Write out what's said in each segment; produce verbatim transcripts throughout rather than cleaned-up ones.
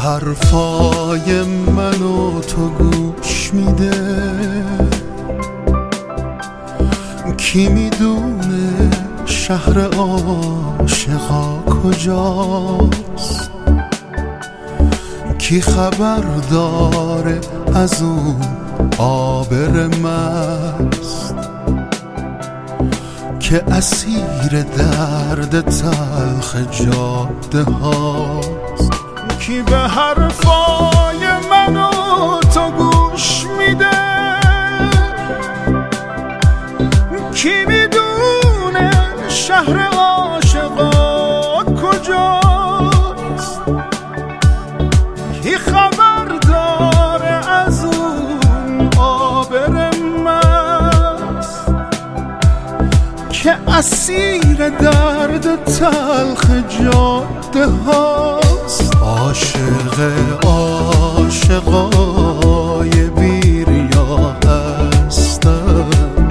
حرفای من و تو گوش میده، کی میدونه شهر عاشقا کجاست، کی خبر داره از اون عابر مست که اسیر درد تلخ جاده هاست. کی به حرفای من و تو گوش میده، کی میدونه شهر عاشقا کجاست، کی خبر داره از اون عابر مست که اسیر درد تلخ جاده هاست. عاشق عاشقای بیریا هستم،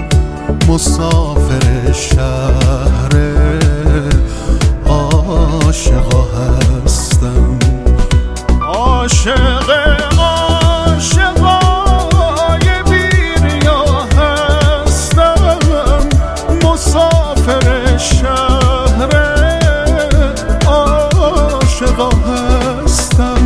مسافر شهر عاشقا هستم. عاشق عاشقای بیریا هستم، مسافر شهر عاشقا هستم.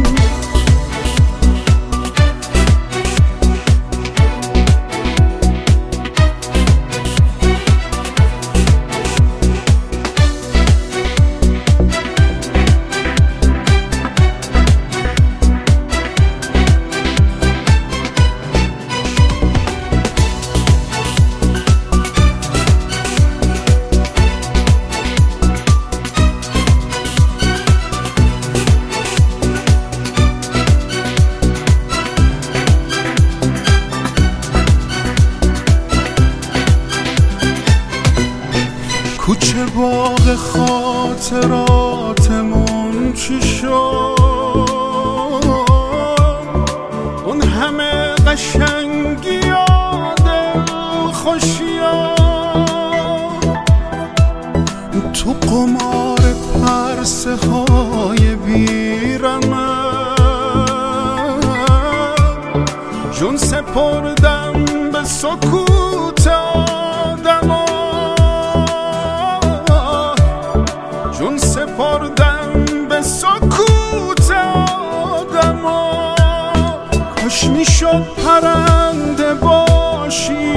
کوچه باغ خاطراتمون چی شد، اون همه قشنگی و دلخوشی ها تو قمار پرسه های بیرمد، جون سپردم به سکوت آدم ها، جون سپردم به سکوت آدم ها. کاش میشد پرنده باشی